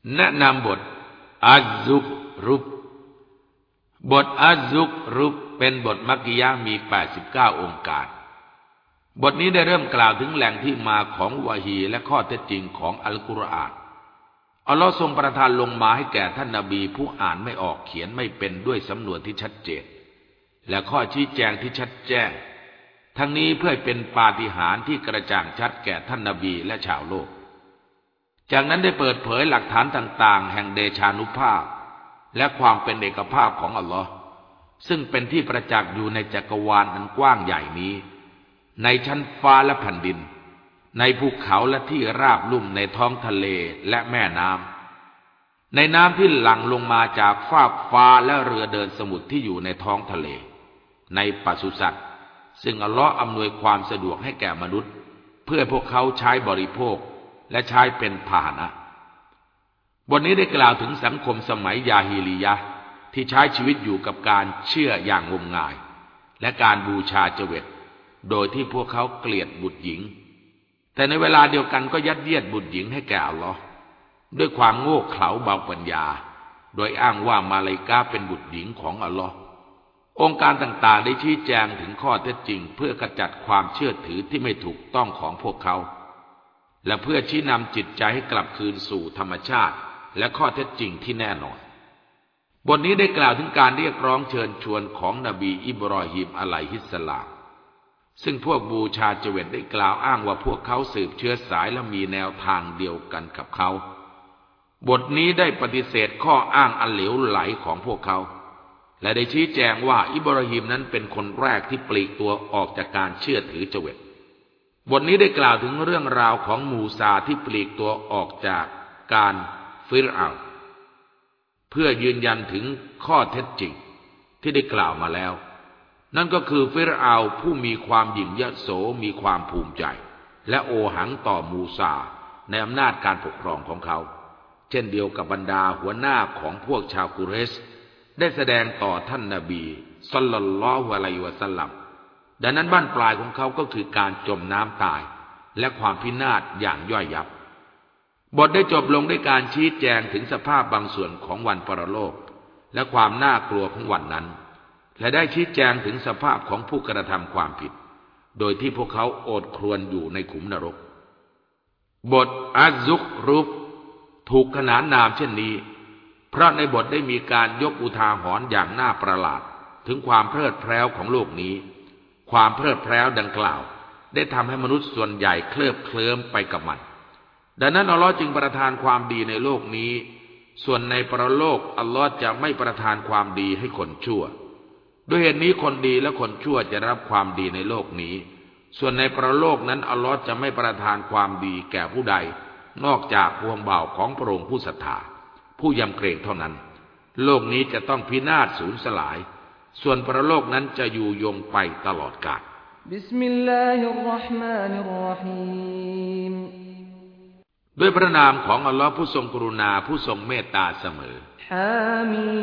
แนะนำบทอัซซุกรุปบทอัซซุกรุปเป็นบทมักกิยะห์มี89องค์การบทนี้ได้เริ่มกล่าวถึงแหล่งที่มาของวะฮีและข้อเท็จจริงของอัลกุรอานอัลลอฮ์ทรงประทานลงมาให้แก่ท่านนบีผู้อ่านไม่ออกเขียนไม่เป็นด้วยสำนวนที่ชัดเจนและข้อชี้แจงที่ชัดแจ้งทั้งนี้เพื่อเป็นปาฏิหาริย์ที่กระจ่างชัดแก่ท่านนบีและชาวโลกจากนั้นได้เปิดเผยหลักฐานต่างๆแห่งเดชานุภาพและความเป็นเอกภาพของอัลลอฮ์ซึ่งเป็นที่ประจักษ์อยู่ในจักรวาลอันกว้างใหญ่นี้ในชั้นฟ้าและแผ่นดินในภูเขาและที่ราบลุ่มในท้องทะเลและแม่น้ำในน้ำที่หลั่งลงมาจากฟากฟ้าและเรือเดินสมุทรที่อยู่ในท้องทะเลในปศุสัตว์ซึ่งอัลลอฮ์อำนวยความสะดวกให้แก่มนุษย์เพื่อพวกเขาใช้บริโภคและใช้เป็นพาหนะบทนี้ได้กล่าวถึงสังคมสมัยยาฮิลิยะห์ที่ใช้ชีวิตอยู่กับการเชื่ออย่างงมงายและการบูชาเจวิตโดยที่พวกเขาเกลียดบุตรหญิงแต่ในเวลาเดียวกันก็ยัดเยียดบุตรหญิงให้แก่อัลลอฮ์ด้วยความโง่เขลาเบาปัญญาโดยอ้างว่ามาลาอิกะฮ์เป็นบุตรหญิงของอัลลอฮ์องค์การต่างๆได้ชี้แจงถึงข้อเท็จจริงเพื่อกระจัดความเชื่อถือที่ไม่ถูกต้องของพวกเขาและเพื่อชี้นำจิตใจให้กลับคืนสู่ธรรมชาติและข้อเท็จจริงที่แน่นอนบทนี้ได้กล่าวถึงการเรียกร้องเชิญชวนของนบีอิบรอฮีมอะลัยฮิสสลามซึ่งพวกบูชาเจวิตได้กล่าวอ้างว่าพวกเขาสืบเชื้อสายและมีแนวทางเดียวกันกับเขาบทนี้ได้ปฏิเสธข้ออ้างอันเหลวไหลของพวกเขาและได้ชี้แจงว่าอิบรอฮีมนั้นเป็นคนแรกที่ปลีกตัวออกจากการเชื่อถือเจวิตบทนี้ได้กล่าวถึงเรื่องราวของมูซาที่ปลีกตัวออกจากการฟิรเอาน์เพื่อยืนยันถึงข้อเท็จจริงที่ได้กล่าวมาแล้วนั่นก็คือฟิรเอาน์ผู้มีความหยิ่งยโสมีความภูมิใจและโอหังต่อมูซาในอำนาจการปกครองของเขาเช่นเดียวกับบรรดาหัวหน้าของพวกชาวกุเรชได้แสดงต่อท่านนบีศ็อลลัลลอฮุอะลัยฮิวะซัลลัมดังนั้นบั้นปลายของเขาก็คือการจมน้ำตายและความพินาศอย่างย่อยยับบทได้จบลงด้วยการชี้แจงถึงสภาพบางส่วนของวันปรโลกและความน่ากลัวของวันนั้นและได้ชี้แจงถึงสภาพของผู้กระทำความผิดโดยที่พวกเขาโอดครวญอยู่ในขุมนรกบทอัซซุกรุปถูกขนานนามเช่นนี้เพราะในบทได้มีการยกอุทาหรณ์อย่างน่าประหลาดถึงความเพลิดเพลินของโลกนี้ความเพลิดเพลินดังกล่าวได้ทำให้มนุษย์ส่วนใหญ่เคลิบเคลิ้มไปกับมันดังนั้นอัลลอฮ์จึงประทานความดีในโลกนี้ส่วนในปรโลกอัลลอฮ์จะไม่ประทานความดีให้คนชั่วด้วยเหตุนี้คนดีและคนชั่วจะรับความดีในโลกนี้ส่วนในปรโลกนั้นอัลลอฮ์จะไม่ประทานความดีแก่ผู้ใดนอกจากพวงบ่าวของพระองค์ผู้ศรัทธาผู้ยำเกรงเท่านั้นโลกนี้จะต้องพินาศสูญสลายส่วนปรโลกนั้นจะอยู่ยงไปตลอดกาลบิสมิลลาฮิรเราะห์มานิรเราะฮีมด้วยพระนามของอัลลอฮ์ผู้ทรงกรุณาผู้ทรงเมตตาเสมอฮา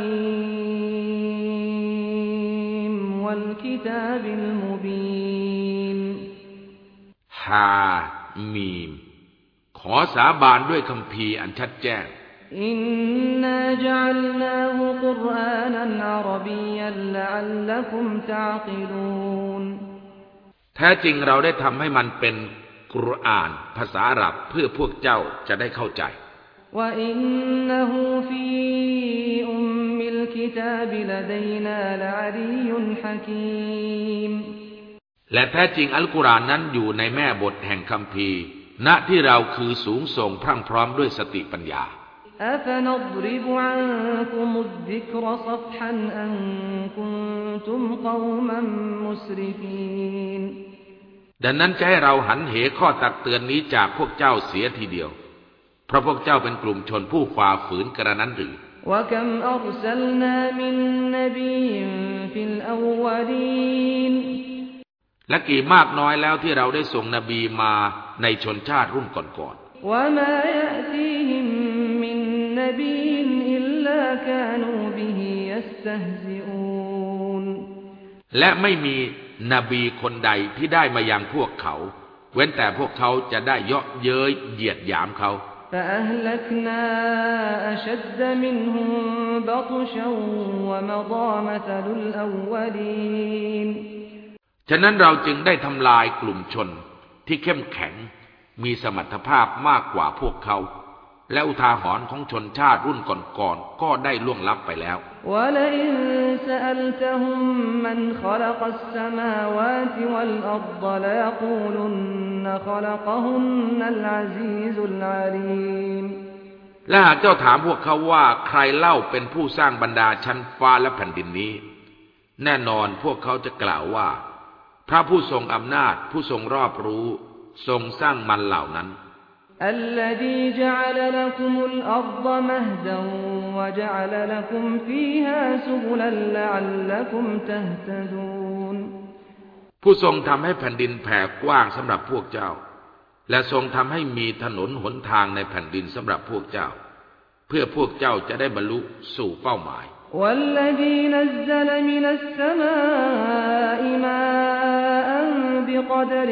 มีมวัลกิตาบิลมุบีนฮามีมขอสาบานด้วยคัมภีร์อันชัดแจ้งอินนาจัลนาฮุกุรอานันอะรบียันละอัลลักุมตะอ์กิลูนแท้จริงเราได้ทำให้มันเป็นกุรอานภาษาอาหรับเพื่อพวกเจ้าจะได้เข้าใจวะอินนะฮูฟีอุมมิลกิตาบิลดัยนาละอะลียุนฮะกีมและแท้จริงอัลกุรอานนั้นอยู่ในแม่บทแห่งคัมภีร์ณที่เราคือสูงส่งพรั่งพร้อมด้วยสติปัญญาأفنضرب عنكم الذكر صفحا أن كنتم قوما مسرفين ดังนั้นจะให้เราหันเหข้อตักเตือนนี้จากพวกเจ้าเสียทีเดียวเพราะพวกเจ้าเป็นกลุ่มชนผู้ฝ่าฝืนกระนั้นหรือ وكم أرسلنا من نبي في الأولين และกี่มากน้อยแล้วที่เราได้ส่งนบีมาในชนชาติรุ่นก่อนๆ وما يأتيهم من نبي إلا كانوا به يستهزئون และไม่มีนบีคนใดที่ได้มายังพวกเขาเว้นแต่พวกเขาจะได้เยาะเย้ยเหยียดหยามเขา فأهلكنا أشد منهم بطشا ومضى مثل الأولين ฉะนั้นเราจึงได้ทำลายกลุ่มชนที่เข้มแข็งมีสมรรถภาพมากกว่าพวกเขาและอุทาหรณ์ของชนชาติรุ่นก่อนๆก็ได้ล่วงลับไปแล้วและหากเจ้าถามพวกเขาว่าใครเล่าเป็นผู้สร้างบรรดาชั้นฟ้าและแผ่นดินนี้แน่นอนพวกเขาจะกล่าวว่าพระผู้ทรงอำนาจผู้ทรงรอบรู้ทรงสร้างมันเหล่านั้น الذي جعل لكم الأرض مهدا وجعل لكم فيها سبلا لعلكم تهتدون ผู้ทรงทำให้แผ่นดินแผ่กว้างสำหรับพวกเจ้าและทรงทำให้มีถนนหนทางในแผ่นดินสำหรับพวกเจ้าเพื่อพวกเจ้าจะได้บรรลุสู่เป้าหมาย والذي نزل من السماء ماء بقدر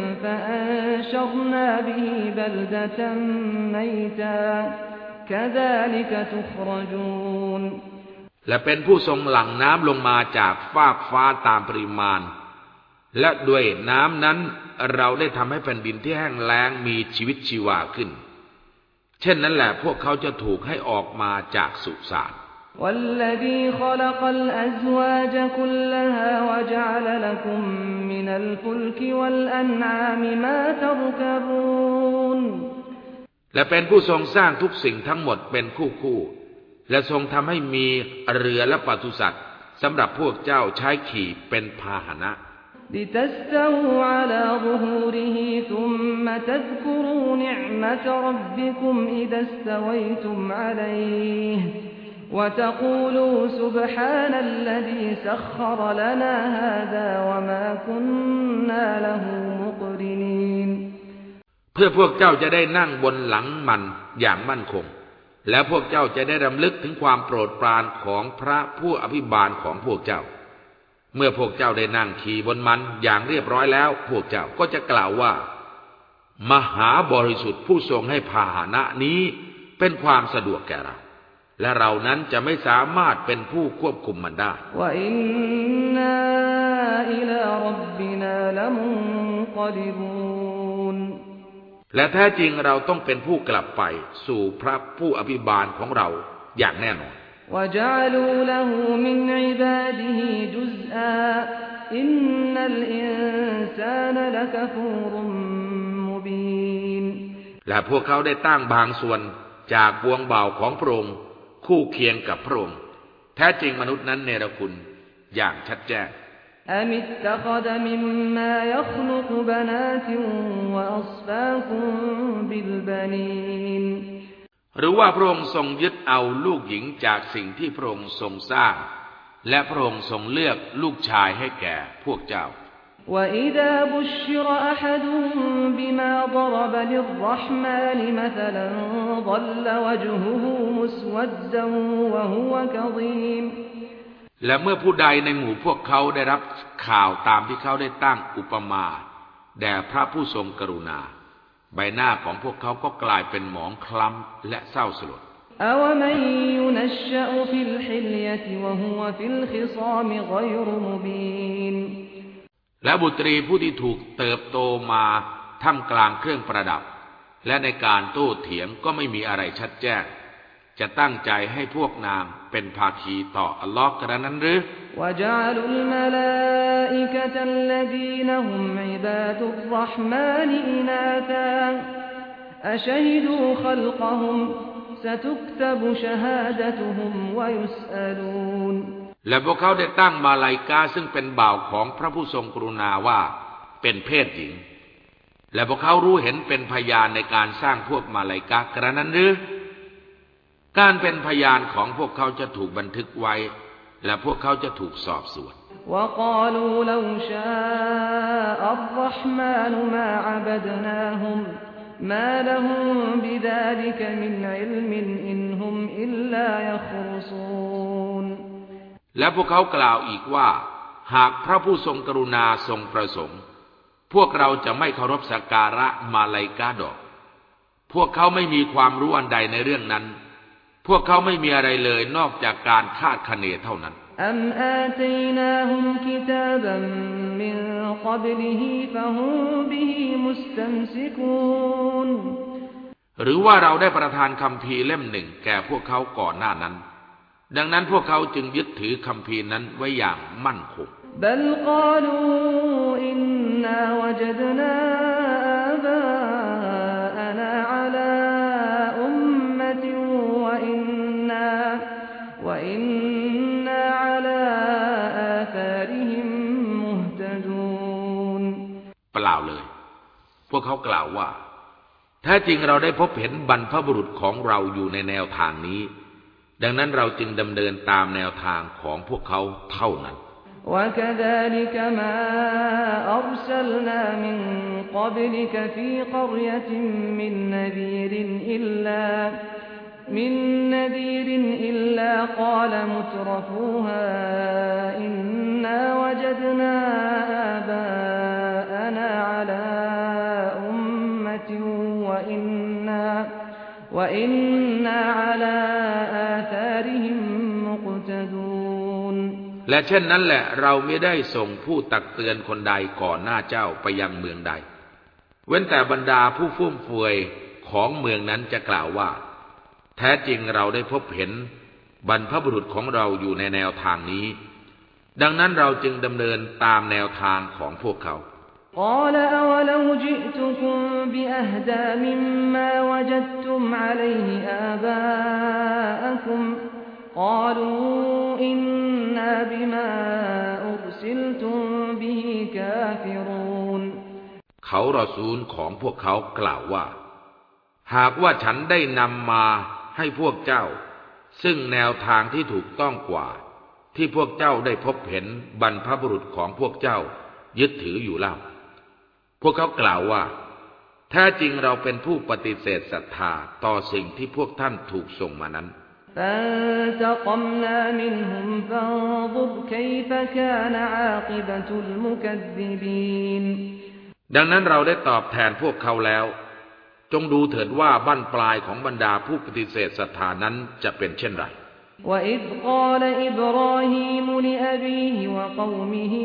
فأنشرنا به بلدة ميتا كذلك تخرجون และเป็นผู้ทรงหลั่งน้ำลงมาจากฟากฟ้าตามปริมาณและด้วยน้ำนั้นเราได้ทำให้แผ่นดินที่แห้งแล้งมีชีวิตชีวาขึ้นเช่นนั้นแหละพวกเขาจะถูกให้ออกมาจากสุสาน والذي خلق الأزواج كلها وجعل لكم من الفلك والأنعام ما تركبون และเป็นผู้ทรงสร้างทุกสิ่งทั้งหมดเป็นคู่ๆและทรงทำให้มีเรือและปศุสัตว์สำหรับพวกเจ้าใช้ขี่เป็นพาหนะ لتستووا على ظهوره ثم تذكروا نعمة ربكم إذا استويتم عليه وتقولوا سبحان الذي سخر لنا هذا وما كنا له مقرنين เพื่อพวกเจ้าจะได้นั่งบนหลังมันอย่างมั่นคงและพวกเจ้าจะได้รำลึกถึงความโปรดปรานของพระผู้อภิบาลของพวกเจ้าเมื่อพวกเจ้าได้นั่งขี่บนมันอย่างเรียบร้อยแล้วพวกเจ้าก็จะกล่าวว่ามหาบริสุทธิ์ผู้ทรงให้พาหนะนี้เป็นความสะดวกแก่เราและเรานั้นจะไม่สามารถเป็นผู้ควบคุมมันได้และแท้จริงเราต้องเป็นผู้กลับไปสู่พระผู้อภิบาลของเราอย่างแน่นอน وجعلوا له من عباده جزءا إن الإنسان لكفور مبين และพวกเขาได้ตั้งบางส่วนจากปวงบ่าวของพระองค์คู่เคียงกับพระองค์แท้จริงมนุษย์นั้นเนรคุณอย่างชัดแจ้ง أم اتخذ مما يخلق بنات وأصفاكم بالبنين หรือว่าพระองค์ทรงยึดเอาลูกหญิงจากสิ่งที่พระองค์ทรงสร้างและพระองค์ทรงเลือกลูกชายให้แก่พวกเจ้า وإذا بشر أحدهم بما ضرب للرحمن مثلا ظل وجهه مسودا وهو كظيم และเมื่อผู้ใดในหมู่พวกเขาได้รับข่าวตามที่เขาได้ตั้งอุปมาแด่พระผู้ทรงกรุณาใบหน้าของพวกเขาก็กลายเป็นหมองคล้ำและเศร้าสลดและบุตรีผู้ที่ถูกเติบโตมาท่ามกลางเครื่องประดับและในการโต้เถียงก็ไม่มีอะไรชัดแจ้งจะตั้งใจให้พวกนางเป็นภาคีต่ออัลลอฮ์กระนั้นหรือ وجعلوا الملائكة الذين هم عباد الرحمن إناثا أشهدوا خلقهم ستكتب شهادتهم ويسألون และพวกเขาได้ตั้งมาลาอิกะห์ซึ่งเป็นบ่าวของพระผู้ทรงกรุณาว่าเป็นเพศหญิงและพวกเขารู้เห็นเป็นพยานในการสร้างพวกมาลาอิกะห์กระนั้นหรือการเป็นพยานของพวกเขาจะถูกบันทึกไว้และพวกเขาจะถูกสอบสวนและพวกเขากล่าวอีกว่าหากพระผู้ทรงกรุณาทรงประสงค์พวกเราจะไม่เคารพสักการะมาลาอิกะห์ดอกพวกเขาไม่มีความรู้อันใดในเรื่องนั้นพวกเขาไม่มีอะไรเลยนอกจากการคาดคะเนเท่านั้นอัมอาตัยนาฮุมกิตาบันมินกับลิฮิฟะฮุมบิฮิมุสตัมซิกูนหรือว่าเราได้ประทานคัมภีร์เล่มหนึ่งแก่พวกเขาก่อนหน้านั้นดังนั้นพวกเขาจึงยึดถือคัมภีร์นั้นไว้อย่างมั่นคงบัลกาลูอินนาวะจดนาอาบาอานาอะลาอุมมะติวะอินนาอะลาอาธาริฮิมมุฮตะดูนเปล่าเลยพวกเขากล่าวว่าแท้จริงเราได้พบเห็นบรรพบุรุษของเราอยู่ในแนวทางนี้ดังนั้นเราจึงดำเนินตามแนวทางของพวกเขาเท่านั้น وكذلك ما أرسلنا من قبلك في قرية من نذير إلا قال مترفوها إنا وجدنا آباءنا على أمة وإنا على آثارهم مقتدون และเช่นนั้นแหละเราไม่ได้ส่งผู้ตักเตือนคนใดก่อนหน้าเจ้าไปยังเมืองใดเว้นแต่บรรดาผู้ฟุ่มเฟือยของเมืองนั้นจะกล่าวว่าแท้จริงเราได้พบเห็นบรรพบุรุษของเราอยู่ในแนวทางนี้ดังนั้นเราจึงดำเนินตามแนวทางของพวกเขา قال أولو جئتكم بأهدى مما وجدتم عليه آباءكم قالوا إنا بما أرسلتم به كافرون เขารอซูลของพวกเขากล่าวว่าหากว่าฉันได้นำมาให้พวกเจ้าซึ่งแนวทางที่ถูกต้องกว่าที่พวกเจ้าได้พบเห็นบรรพบุรุษของพวกเจ้ายึดถืออยู่เล่าพวกเขากล่าวว่าแท้จริงเราเป็นผู้ปฏิเสธศรัทธาต่อสิ่งที่พวกท่านถูกส่งมานั้น فانتقمنا منهم فانظر كيف كان عاقبة المكذبين ดังนั้นเราได้ตอบแทนพวกเขาแล้วจงดูเถิดว่าบั้นปลายของบรรดาผู้ปฏิเสธศรัทธานั้นจะเป็นเช่นไร وإذ قال إبراهيم لأبيه وقومه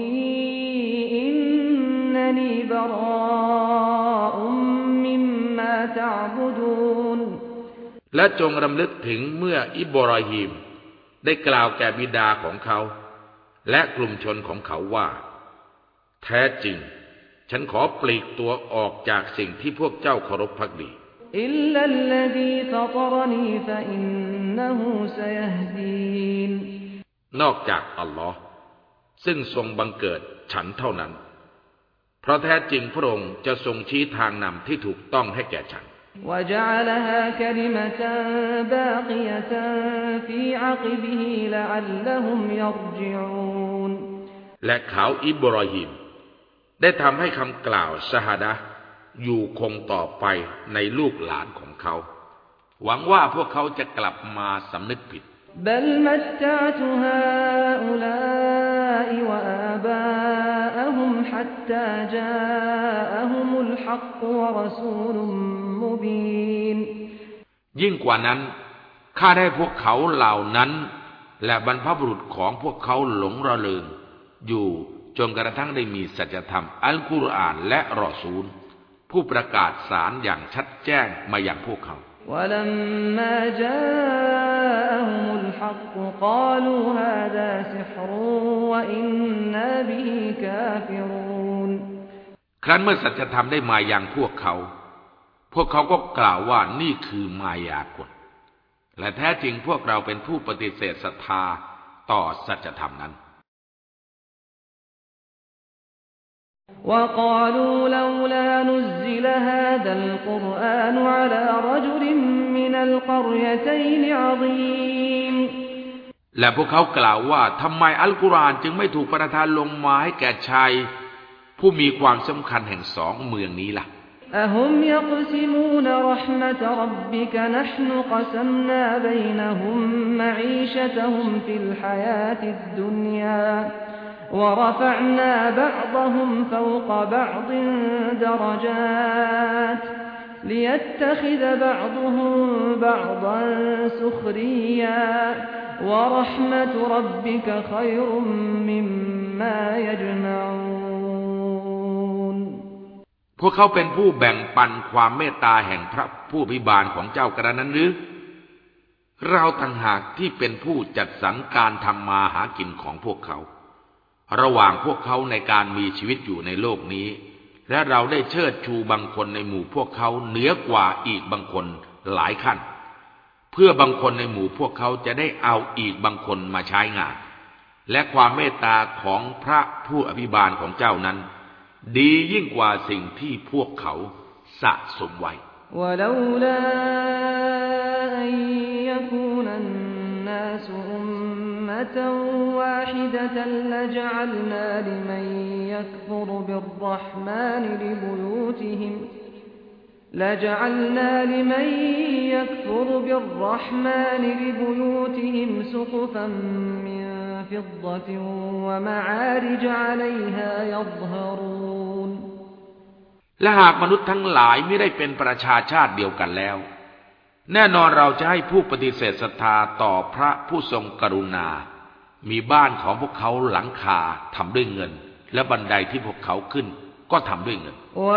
إنني براء مما تعبدون และจงรำลึกถึงเมื่ออิบราฮิมได้กล่าวแก่บิดาของเขาและกลุ่มชนของเขาว่าแท้จริงฉันขอปลีกตัวออกจากสิ่งที่พวกเจ้าเคารพภักดีอิลลัลลซีฟะตรนีฟะอินนะฮูซะยะฮดีนนอกจากอัลลอฮ์ซึ่งทรงบังเกิดฉันเท่านั้นเพราะแท้จริงพระองค์จะทรงชี้ทางนำที่ถูกต้องให้แก่ฉัน وجعلها كلمة باقية في عقبه لعلهم يرجعون และเขาอิบราฮิมได้ทำให้คำกล่าวชะฮาดะห์อยู่คงต่อไปในลูกหลานของเขาหวังว่าพวกเขาจะกลับมาสำนึกผิด بل متعت هؤلاء وآباءهم حتى جاءهم الحق ورسول مبين ยิ่งกว่านั้นข้าได้พวกเขาเหล่านั้นและบรรพบุรุษของพวกเขาหลงระเริงอยู่จนกระทั่งได้มีสัจธรรมอัลกุรอานและรอซูลผู้ประกาศสารอย่างชัดแจ้งมาอย่างพวกเขา ولما جاءهم الحق قالوا هذا سحر وإنا به كافرون ครั้นเมื่อสัจธรรมได้มาอย่างพวกเขาก็กล่าวว่านี่คือมายากลและแท้จริงพวกเราเป็นผู้ปฏิเสธศรัทธาต่อสัจธรรมนั้น وقالوا لولا نزل هذا القرآن على رجل من القريتين عظيم และพวกเขากล่าวว่าทำไมอัลกุรอานจึงไม่ถูกประทานลงมาให้แก่ชายผู้มีความสำคัญแห่งสองเมืองนี้ล่ะ أهم يقسمون رحمة ربك نحن قسمنا بينهم معيشتهم في الحياة الدنيا ورفعنا بعضهم فوق بعض درجات ليتخذ بعضهم بعضا سخريا ورحمة ربك خير مما يجمعون พวกเขาเป็นผู้แบ่งปันความเมตตาแห่งพระผู้อภิบาลของเจ้ากระนั้นหรือเราต่างหากที่เป็นผู้จัดสรรการทำมาหากินของพวกเขาระหว่างพวกเขาในการมีชีวิตอยู่ในโลกนี้และเราได้เชิดชูบางคนในหมู่พวกเขาเหนือกว่าอีกบางคนหลายขั้นเพื่อบางคนในหมู่พวกเขาจะได้เอาอีกบางคนมาใช้งานและความเมตตาของพระผู้อภิบาลของเจ้านั้นดียิ่งกว่าสิ่งที่พวกเขาสะสมไว้ ولولا أن يكون الناس أمة واحدة لجعلنا لمن يكفر بالرحمن لبيوتهم سقفا من فضة ومعارج عليها يظهرون และหากมนุษย์ทั้งหลายไม่ได้เป็นประชาชาติเดียวกันแล้วแน่นอนเราจะให้ผู้ปฏิเสธศรัทธาต่อพระผู้ทรงกรุณามีบ้านของพวกเขาหลังคาทำด้วยเงินและบันไดที่พวกเขาขึ้นก็ทำด้วยเงิน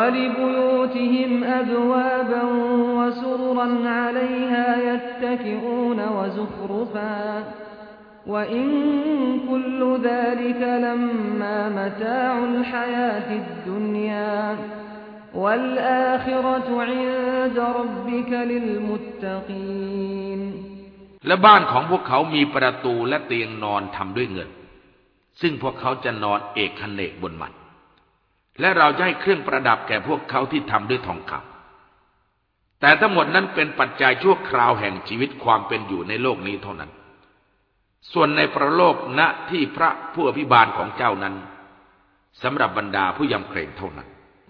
وإن كل ذلك لما متاع الحياة الدنيا والآخرة عند ربك للمتقين และบ้านของพวกเขามีประตูและเตียงนอนทำด้วยเงินซึ่งพวกเขาจะนอนเอกเนกบนมันและเราจะให้เครื่องประดับแก่พวกเขาที่ทำด้วยทองคำแต่ทั้งหมดนั้นเป็นปัจจัยชั่วคราวแห่งชีวิตความเป็นอยู่ในโลกนี้เท่านั้นส่วนในปรโลกณที่พระผู้อภิบาลของเจ้านั้นสำหรับบรรดาผู้ยำเกรงเท่านั้น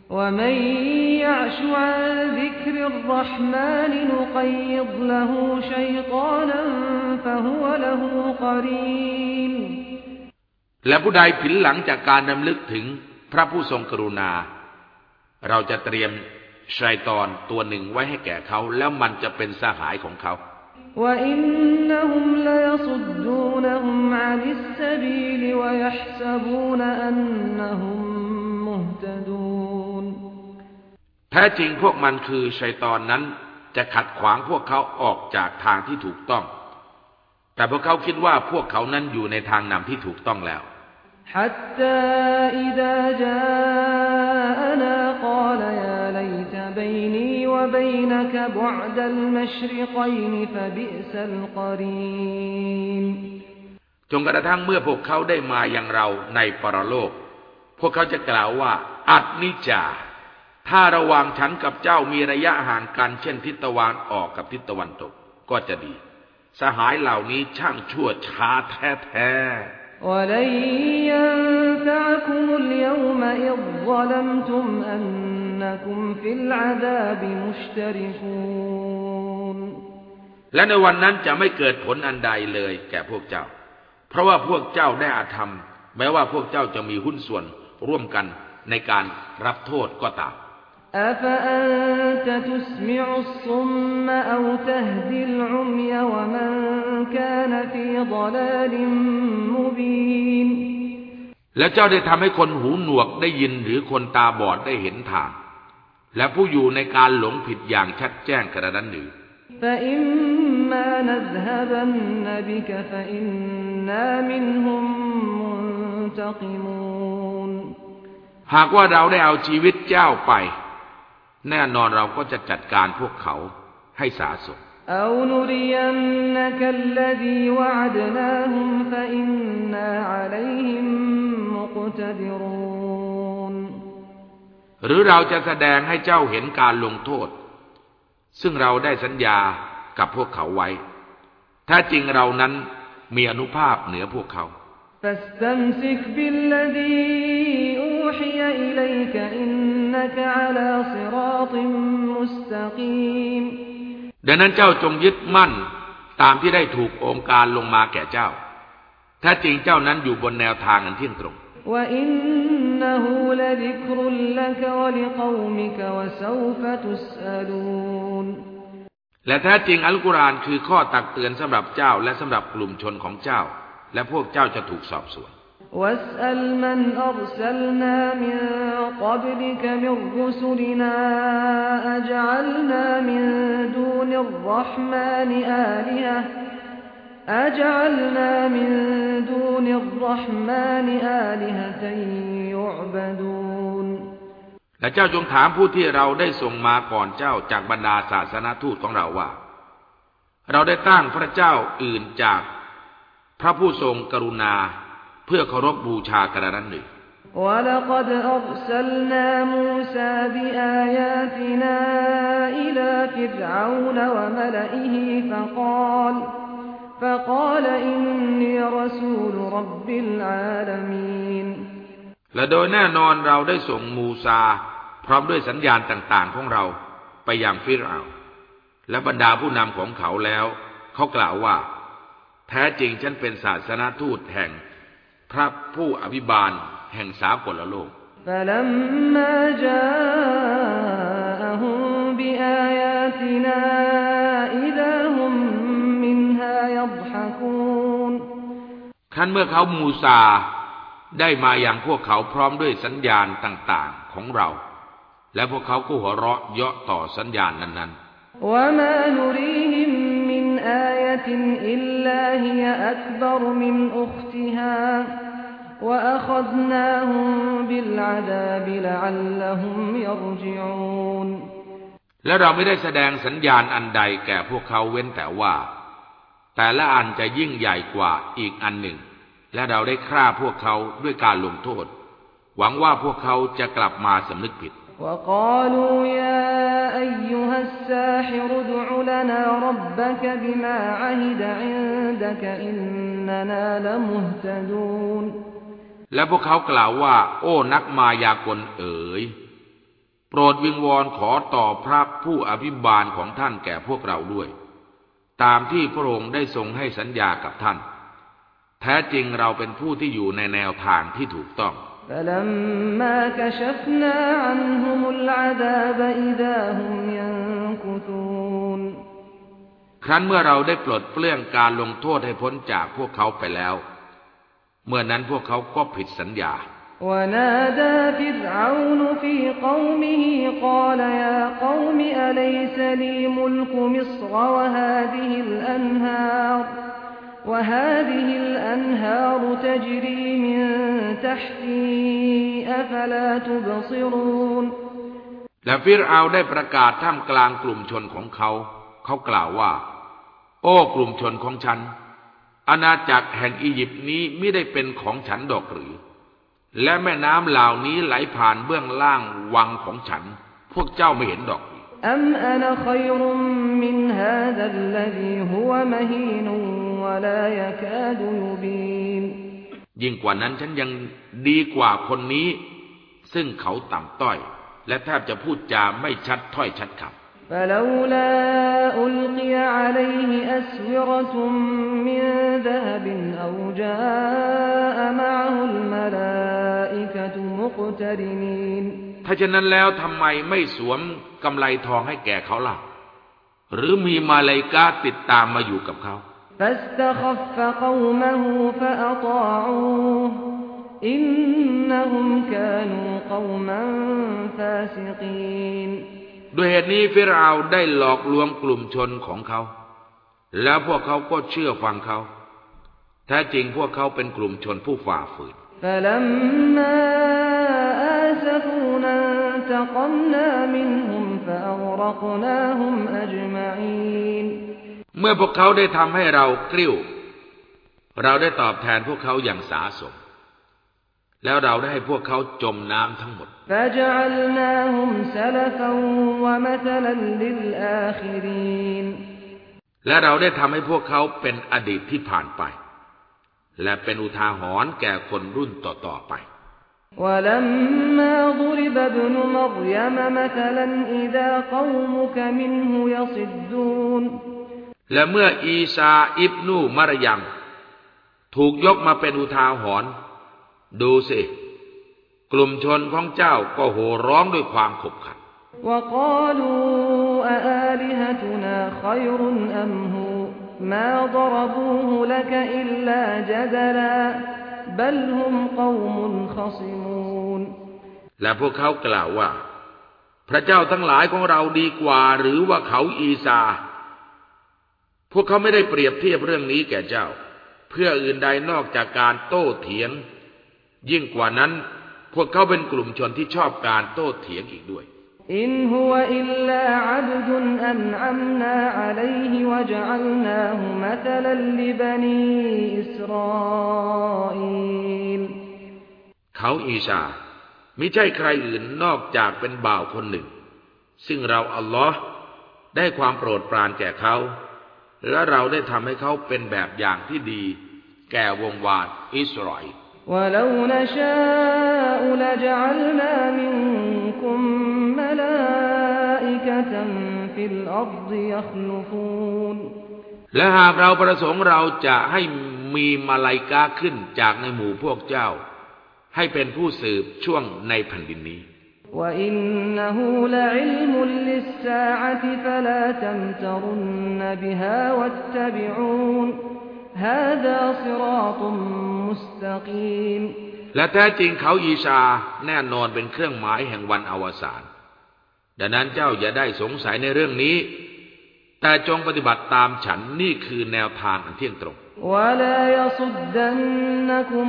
และผู้ใดผินหลังจากการรำลึกถึงพระผู้ทรงกรุณาเราจะเตรียมชัยฏอนตัวหนึ่งไว้ให้แก่เขาแล้วมันจะเป็นสหายของเขา وَإِنَّهُمْ لَيَصُدُّونَهُمْ عَنِ السَّبِيلِ وَيَحْسَبُونَ أَنَّهُمْ مُهْتَدُونَ แท้จริงพวกมันคือชัยฏอนนั้นจะขัดขวางพวกเขาออกจากทางที่ถูกต้องแต่พวกเขาคิดว่าพวกเขานั้นอยู่ในทางนำที่ถูกต้องแล้ว حتى إذا جاءنا قال يا ليت بيني وبينك بعد المشرقين فبئس القرين จนกระทั่งเมื่อพวกเขาได้มายังเราในปรโลกพวกเขาจะกล่าวว่าอัตนิจาถ้าระหว่างฉันกับเจ้ามีระยะห่างกันเช่นทิศตะวันออกกับทิศตะวันตกก็จะดีสหายเหล่านี้ช่างชั่วช้าแท้ ولن ينفعكم اليوم إذ ظلمتم أنكم في العذاب مشتركون และในวันนั้นจะไม่เกิดผลอันใดเลยแก่พวกเจ้าเพราะว่าพวกเจ้าได้อาธรรมแม้ว่าพวกเจ้าจะมีหุ้นส่วนร่วมกันในการรับโทษก็ตาม أفأنت تسمع الصم أو تهدي العمي ومن كان في ضلال مبين และเจ้าได้ทำให้คนหูหนวกได้ยินหรือคนตาบอดได้เห็นทางและผู้อยู่ในการหลงผิดอย่างชัดแจ้งกระนั้นหรือ فإما نذهبن بك فإنا منهم منتقمون หากว่าเราได้เอาชีวิตเจ้าไปแน่นอนเราก็จะจัดการพวกเขาให้สาสม أو نرينك الذي وعدناهم فإنا عليهم مقتدرون หรือเราจะแสดงให้เจ้าเห็นการลงโทษซึ่งเราได้สัญญากับพวกเขาไว้แท้จริงเรานั้นมีอานุภาพเหนือพวกเขา فاستمسك بالذي أوحي إليك إنك على صراط مستقيم ดังนั้นเจ้าจงยึดมั่นตามที่ได้ถูกองค์การลงมาแก่เจ้าแท้จริงเจ้านั้นอยู่บนแนวทางอันเที่ยงตรง وإن إنه لذكر لك ولقومك وسوف تسألون และแท้จริงอัลกุรอานคือข้อตักเตือนสำหรับเจ้าและสำหรับกลุ่มชนของเจ้าและพวกเจ้าจะถูกสอบสวน واسأل من أرسلنا من قبلك من رسلنا أجعلنا من دون الرحمن آلهة يعبدون และเจ้าจงถามผู้ที่เราได้ส่งมาก่อนเจ้าจากบรรดาศาสนทูตของเราว่าเราได้ตั้งพระเจ้าอื่นจากพระผู้ทรงกรุณาเพื่อเคารพบูชากระนั้นหรือ وَلَقَدْ أَرْسَلْنَا مُوسَى بِآيَاتِنَا إِلَى فِرْعَوْنَ وَمَلَئِهِ فَقَالَ إِنِّي رَسُولُ رَبِّ الْعَالَمِينَ และโดยแน่นอนเราได้ส่งมูซาพร้อมด้วยสัญญาณต่างๆของเราไปยังฟิรเอาน์และบรรดาผู้นำของเขาแล้วเขากล่าวว่าแท้จริงฉันเป็นศาสนทูตแห่งพระผู้อภิบาลแห่งสากลโลก فَلَمَّا جَاءَهُم بِآيَاتِنَا إِذَا هُم مِّنْهَا يَضْحَكُونَ ครั้นเมื่อเขามูซาได้มาอย่างพวกเขาพร้อมด้วยสัญญาณต่างๆของเราและพวกเขาก็หัวเราะเยาะต่อสัญญาณนั้นๆ وَمَا نُرِيهِم مِّنْ آيَةٍ إِلَّا هِيَ أَكْبَرُ مِنْ أُخْتِهَا وَأَخَذْنَاهُم بِالْعَذَابِ لَعَلَّهُمْ يَرْجِعُونَ และเราไม่ได้แสดงสัญญาณอันใดแก่พวกเขาเว้นแต่ว่าแต่ละอันจะยิ่งใหญ่กว่าอีกอันหนึ่งและเราได้ฆ่าพวกเขาด้วยการลงโทษหวังว่าพวกเขาจะกลับมาสำนึกผิด وقالوا يا أيها الساحر ادع لنا ربك بما عهد عندك إننا لمهتدون และพวกเขากล่าวว่าโอ้นักมายากลเอ๋ยโปรดวิงวอนขอต่อพระผู้อภิบาลของท่านแก่พวกเราด้วยตามที่พระองค์ได้ทรงให้สัญญากับท่านแท้จริงเราเป็นผู้ที่อยู่ในแนวทางที่ถูกต้อง فَلَمَّا كَشَفْنَا عَنْهُمُ الْعَذَابَ إِذَا هُمْ يَنكُثُونَ ครั้นเมื่อเราได้ปลดเปลื้องการลงโทษให้พ้นจากพวกเขาไปแล้วเมื่อนั้นพวกเขาก็ผิดสัญญา وَنَادَى فِرْعَوْنُ فِي قَوْمِهِ قَالَ يَا قَوْمِ أَلَيْسَ لِي مُلْكُ مِصْرَ وهذه الأنهار تجري من تحتي أفلا تبصرون และฟิรเอาน์ได้ประกาศท่ามกลางกลุ่มชนของเขากล่าวว่าโอ้กลุ่มชนของฉันอาณาจักรแห่งอียิปต์นี้ไม่ได้เป็นของฉันดอกหรือและแม่น้ำเหล่านี้ไหลผ่านเบื้องล่างวังของฉันพวกเจ้าไม่เห็นดอก أم أنا خير من هذا الذي هو مهين ولا يكاد يبين ยิ่งกว่านั้นฉันยังดีกว่าคนนี้ซึ่งเขาต่ำต้อยและแทบจะพูดจาไม่ชัดถ้อยชัดคำ فلولا ألقي عليه أسورة من ذهب أو جاء معه الملائكة مقترنين ถ้าฉะนั้นแล้วทำไมไม่สวมกำไลทองให้แก่เขาล่ะหรือมีมาลาอิกะฮ์ติดตามมาอยู่กับเขา فاستخف قومه فأطاعوه إنهم كانوا قوما فاسقين ด้วยเหตุนี้ฟิรเอาน์ได้หลอกลวงกลุ่มชนของเขาแล้วพวกเขาก็เชื่อฟังเขาแท้จริงพวกเขาเป็นกลุ่มชนผู้ฝ่าฝืน فلما آسفونا انتقمنا منهم فأغرقناهم أجمعين เมื่อพวกเขาได้ทำให้เรากริ้วเราได้ตอบแทนพวกเขาอย่างสาสมแล้วเราได้ให้พวกเขาจมน้ำทั้งหมด فجعلناهم سلفا ومثلا للآخرين และเราได้ทำให้พวกเขาเป็นอดีตที่ผ่านไปและเป็นอุทาหรณ์แก่คนรุ่นต่อๆไป وَلَمَّا ضُرِبَ ابْنُ مَرْيَمَ مَثَلًا إِذَا قَوْمُكَ مِنْهُ يَصِدُّونَ และเมื่ออีซาอิบนูมารยมถูกยกมาเป็นอุทาหรณ์ดูสิกลุ่มชนของเจ้าก็โห่ร้องด้วยความขบขัน وقالوا أآلهتنا خير أم هو ما ضربوه لك إلا جدلا بل هم قوم خصمون และพวกเขากล่าวว่าพระเจ้าทั้งหลายของเราดีกว่าหรือว่าเขาอีซาพวกเขาไม่ได้เปรียบเทียบเรื่องนี้แก่เจ้าเพื่ออื่นใดนอกจากการโต้เถียงยิ่งกว่านั้นพวกเขาเป็นกลุ่มชนที่ชอบการโต้เถียงอีกด้วยอินฮุวะอิลลาอับดุนอันอัมนาอะลัยฮิวะญะอัลนาฮุมะซัลันลิบะนีอิสราอีลเขาอีซามิใช่ใครอื่นนอกจากเป็นบ่าวคนหนึ่งซึ่งเราอัลลอฮ์ได้ความโปรดปรานแก่เขาและเราได้ทำให้เขาเป็นแบบอย่างที่ดีแก่วงวานอิสราเอล وَلَوْ نَشَاءُ لَجَعَلْنَا مِنكُم مَّلَائِكَةً فِي الْأَرْضِ يَخْلُفُونَ และหากเราประสงค์เราจะให้มีมาลาอิกะฮ์ขึ้นจากในหมู่พวกเจ้าให้เป็นผู้สืบช่วงในแผ่นดินนี้ وَإِنَّهُ لَعِلْمٌ لِّلسَّاعَةِ فَلَا تَمْتَرُنَّ بِهَا وَاتَّبِعُونِ هَذَا صِرَاطٌ مُسْتَقِيمٌ และแท้จริงเขาอีซาแน่นอนเป็นเครื่องหมายแห่งวันอวสานดังนั้นเจ้าอย่าได้สงสัยในเรื่องนี้แต่จงปฏิบัติตามฉันนี่คือแนวทางอันเที่ยงตรง وَلَا يَصُدَّنَّكُمُ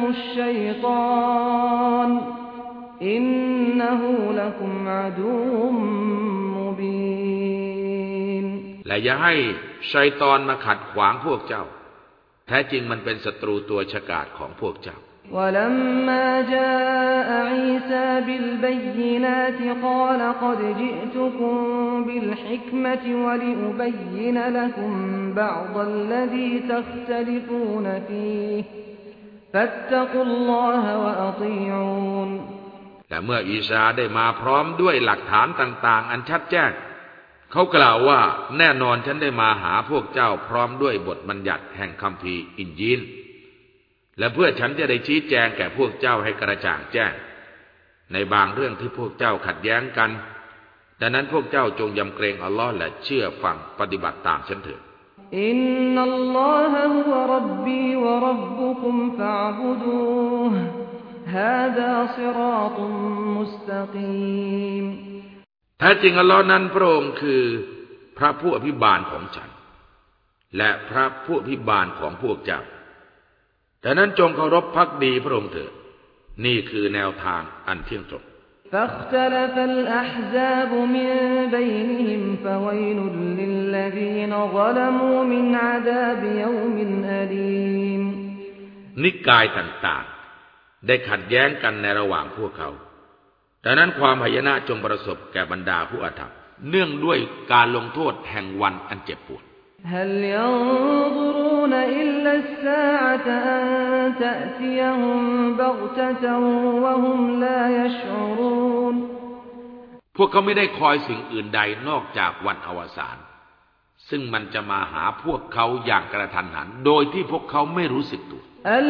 الشَّيْطَانُอินนะฮูละกุมอะดูวุมมุบีนและอย่าให้ชัยฏอนมาขัดขวางพวกเจ้าแท้จริงมันเป็นศัตรูตัวฉกาจของพวกเจ้า وَلَمَّا جَاءَ عِيسَى بِالْبَيِّنَاتِ قَالَ قَدْ جِئْتُكُم بِالْحِكْمَةِ وَلِأُبَيِّنَ لَكُم بَعْضَ الَّذِي تَخْتَلِفُونَ فِيهِ فَاتَّقُوا اللَّهَ وَأَطِيعُونِ และเมื่ออีสาได้มาพร้อมด้วยหลักฐานต่างๆอันชัดแจ้งเขากล่าวว่าแน่นอนฉันได้มาหาพวกเจ้าพร้อมด้วยบทบัญญัติแห่งคัมภีร์อินญีลและเพื่อฉันจะได้ชี้แจงแก่พวกเจ้าให้กระจ่างแจ้งในบางเรื่องที่พวกเจ้าขัดแย้งกันดังนั้นพวกเจ้าจงยำเกรงอัลลอฮ์และเชื่อฟังปฏิบัติตามฉันเถิดอินนัลลอฮะฮุวะร็อบบีวะร็อบบุกุมฟะอ์บุดูฮ์ฮาซาศิราตุมมุสตะกีมแท้จริงอัลลอฮ์นั้นพระองค์คือพระผู้อภิบาลของฉันและพระผู้อภิบาลของพวกเจ้าดังนั้นจงเคารพภักดีพระองค์เถิดนี่คือแนวทางอันเที่ยงตรง فاختلف الأحزاب من بينهم فويل للذين ظلموا من عذاب يوم أليم นิกายต่างๆได้ขัดแย้งกันในระหว่างพวกเขาดังนั้นความหายนะจงประสบแก่บรรดาผู้อาธรรมเนื่องด้วยการลงโทษแห่งวันอันเจ็บปวด هل ينظرون إلا الساعة أن تأتيهم بغتة وهم لا يشعرون พวกเขาไม่ได้คอยสิ่งอื่นใดนอกจากวันอวสานซึ่งมันจะมาหาพวกเขาอย่างกระทันหันโดยที่พวกเขาไม่รู้สึกตัว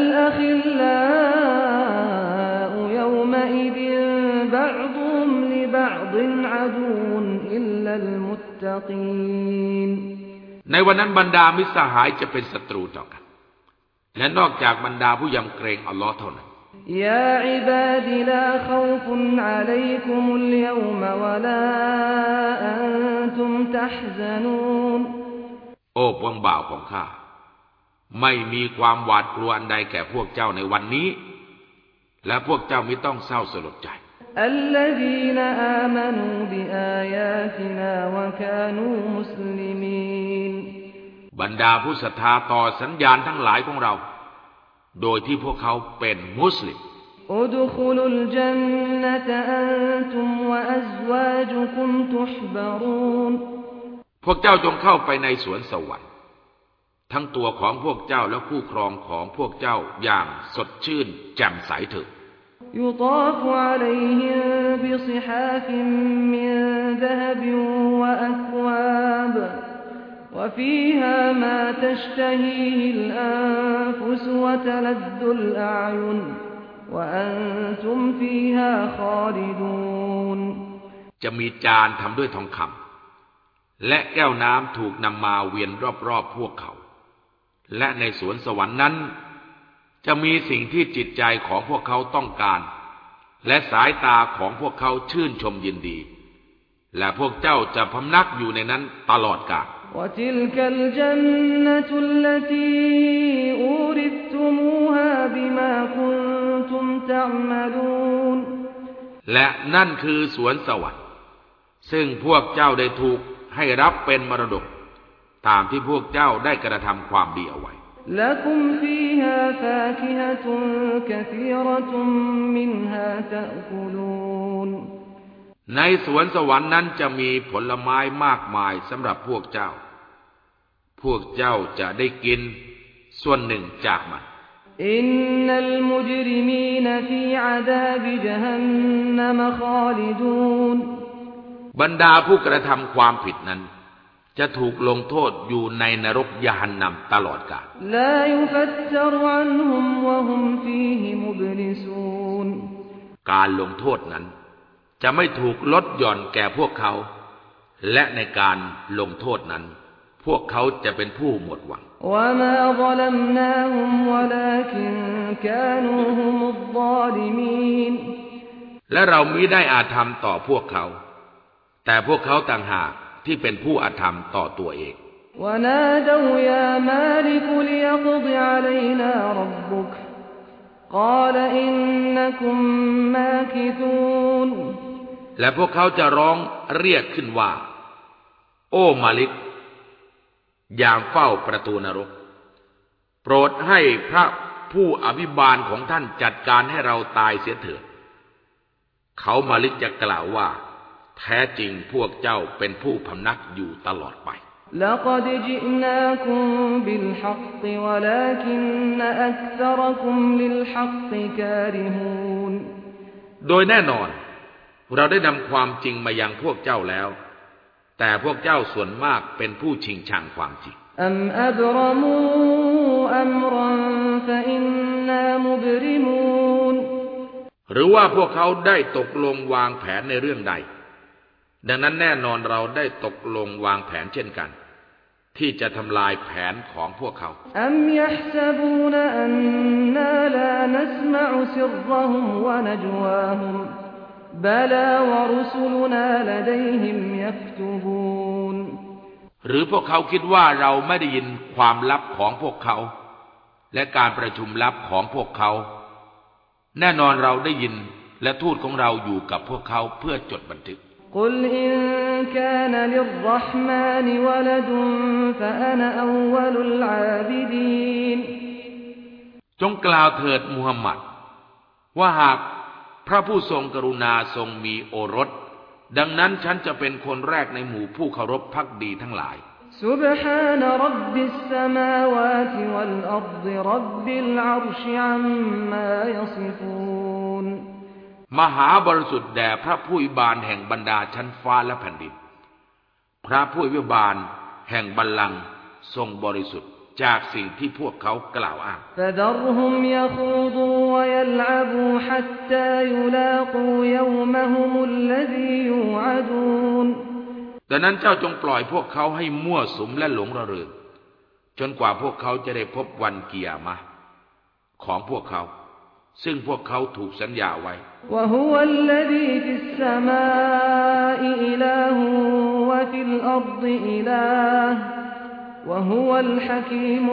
الأخلاء يومئذ بعضهم لبعض عدو إلا المتقين ในวันนั้นบรรดามิตรสหายจะเป็นศัตรูต่อกันและนอกจากบรรดาผู้ยำเกรงอัลลอฮ์เท่านั้นยาอิบาดิลาขาวฟุนอะลัยกุมุลยอมวะลาอันตุมตะฮซะนูนโอ้พวกบ่าวของข้าไม่มีความหวาดกลัวอันใดแก่พวกเจ้าในวันนี้และพวกเจ้ามิต้องเศร้าสลดใจ الذين آمنوا بآياتنا وكانوا مسلمين บรรดาผู้ศรัทธาต่อสัญญาณทั้งหลายของเราโดยที่พวกเขาเป็นมุสลิม ادخلوا الجنة أنتم وأزواجكم تحبرون พวกเจ้าจงเข้าไปในสวนสวรรค์ทั้งตัวของพวกเจ้าและคู่ครองของพวกเจ้าอย่างสดชื่นแจ่มใสเถิด يطاف عليهم بصحاف من ذهب وأكواب وفيها ما تشتهيه الأنفس وتلذ الأعين وأنتم فيها خالدون จะมีจานทำด้วยทองคำและแก้วน้ำถูกนำมาเวียนรอบๆพวกเขาและในสวนสวรรค์นั้นจะมีสิ่งที่จิตใจของพวกเขาต้องการและสายตาของพวกเขาชื่นชมยินดีและพวกเจ้าจะพำนักอยู่ในนั้นตลอดกาล وتلك الجنة التي أورثتموها بما كنتم تعملون และนั่นคือสวนสวรรค์ซึ่งพวกเจ้าได้ถูกให้รับเป็นมรดกตามที่พวกเจ้าได้กระทำความดีเอาไว้ لكم فيها فاكهة كثيرة منها تأكلون ในสวนสวรรค์นั้นจะมีผลไม้มากมายสำหรับพวกเจ้าจะได้กินส่วนหนึ่งจากมันอินนัลมุจริมีนฟีอะซาบิญะฮันนัมคอลิดูนบรรดาผู้กระทำความผิดนั้นจะถูกลงโทษอยู่ในนรกยะฮันนัมตลอดกาลลายุฟัตตรอันฮุมวะฮุมฟีฮิมุบลิซูนการลงโทษนั้นจะไม่ถูกลดหย่อนแก่พวกเขาและในการลงโทษนั้นพวกเขาจะเป็นผู้หมดหวังและเรามิได้อาธรรมต่อพวกเขาแต่พวกเขาต่างหากที่เป็นผู้อาธรรมต่อตัวเองและพวกเขาจะร้องเรียกขึ้นว่าโอ้มาลิกยามเฝ้าประตูนรกโปรดให้พระผู้อภิบาลของท่านจัดการให้เราตายเสียเถิดเขามาลิกจะกล่าวว่าแท้จริงพวกเจ้าเป็นผู้พำนักอยู่ตลอดไป لقد جئناكم بالحق ولكن أكثركم للحق كارهون โดยแน่นอนเราได้นำความจริงมายังพวกเจ้าแล้วแต่พวกเจ้าส่วนมากเป็นผู้ชิงชังความจริงอับรมูอัมรันฟะอินนามุบริมูนหรือว่าพวกเขาได้ตกลงวางแผนในเรื่องใดดังนั้นแน่นอนเราได้ตกลงวางแผนเช่นกันที่จะทำลายแผนของพวกเขาอัมยะห์ซะบูนอันนาลานัสมะอุซิรรฮุมวะนจวาฮุมบะลาวะรุสุลุนาลดัยฮิมยักตุบูนหรือพวกเขาคิดว่าเราไม่ได้ยินความลับของพวกเขาและการประชุมลับของพวกเขาแน่นอนเราได้ยินและทูตของเราอยู่กับพวกเขาเพื่อจดบันทึกกุลอินกานลิรเราะห์มานวะลดุนฟะอะนะอัววะลุลอาบิดีนจงกล่าวเถิดมุฮัมมัดว่าหากพระผู้ทรงกรุณาทรงมีโอรสดังนั้นฉันจะเป็นคนแรกในหมู่ผู้เคารพภักดีทั้งหลายซุบฮานร็อบบิสสมาวาติวัลอัรฎิร็อบบิลอัรชอัมมายศิฟูนมหาบริสุทธิ์แด่พระผู้อภิบาลแห่งบรรดาชั้นฟ้าและแผ่นดินพระผู้อภิบาลแห่งบัลลังก์ทรงบริสุทธิ์จากสิ่งที่พวกเขากล่าวอ้าง فذرهم يخوضوا ويلعبوا حتى يلاقوا يومهم الذي يوعدون ดังนั้นเจ้าจงปล่อยพวกเขาให้มั่วสุมและหลงระเริงจนกว่าพวกเขาจะได้พบวันกิยามะห์ของพวกเขาซึ่งพวกเขาถูกสัญญาไว้ وهو الذي في السماء إله وفي الأرض إله وهو الحكيم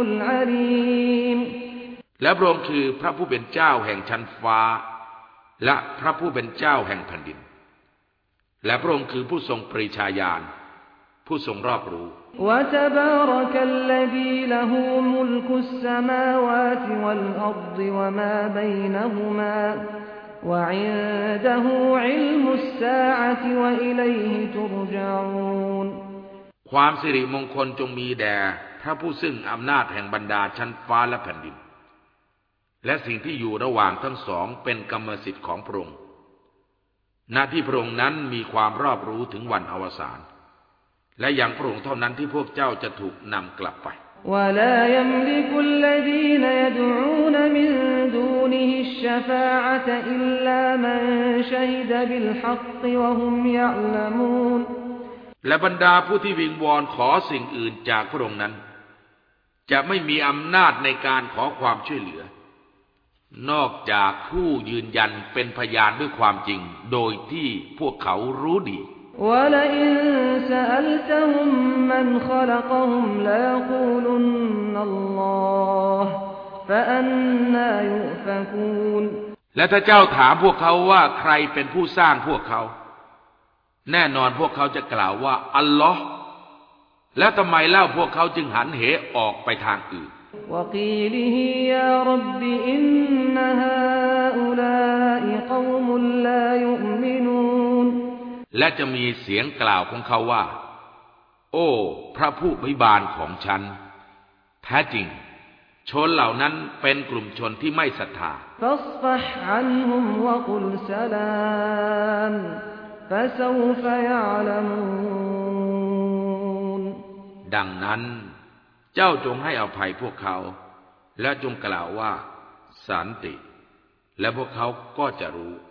العليم และพระองค์คือพระผู้เป็นเจ้าแห่งชั้นฟ้าและพระผู้เป็นเจ้าแห่งแผ่นดินและพระองค์คือผู้ทรงปริชาญาณผู้ทรงรอบรู้ وتبارك الذي له ملك السماوات والأرض وما بينهما وعنده علم الساعة وإليه ترجعون ความสิริมงคลจงมีแด่พระผู้ซึ่งอำนาจแห่งบรรดาชั้นฟ้าและแผ่นดินและสิ่งที่อยู่ระหว่างทั้งสองเป็นกรรมสิทธิ์ของพระองค์ณที่พระองค์นั้นมีความรอบรู้ถึงวันอวสานและอย่างพระองค์เท่านั้นที่พวกเจ้าจะถูกนำกลับไป ولا يملك الذين يدعون من دونه الشفاعة إلا من شهد بالحق وهم يعلمون และบรรดาผู้ที่วิงวอนขอสิ่งอื่นจากพระองค์นั้นจะไม่มีอำนาจในการขอความช่วยเหลือนอกจากผู้ยืนยันเป็นพยานด้วยความจริงโดยที่พวกเขารู้ดี وَلَئِن سَأَلْتَهُم مَّنْ خَلَقَهُمْ لَيَقُولُنَّ اللَّهُ فَأَنَّىٰ يُؤْفَكُونَ และถ้าเจ้าถามพวกเขาว่าใครเป็นผู้สร้างพวกเขาแน่นอนพวกเขาจะกล่าวว่าอัลลอฮ์แล้วทำไมเล่าพวกเขาจึงหันเหออกไปทางอื่น وَقِيلِهِ يَا رَبِّ إِنَّ هَٰؤُلَاءِ قَوْمٌ لَّا يُؤْمِنُونَ และจะมีเสียงกล่าวของเขาว่าโอ้พระผู้อภิบาลของฉันแท้จริงชนเหล่านั้นเป็นกลุ่มชนที่ไม่ศรัทธา فَاصْفَحْ عَنْهُمْ وَقُلْ سَلَامٌ فَسَوْفَ يَعْلَمُونَ ดังนั้นเจ้าจงให้อภัยพวกเขาและจงกล่าวว่าสันติและพวกเขาก็จะรู้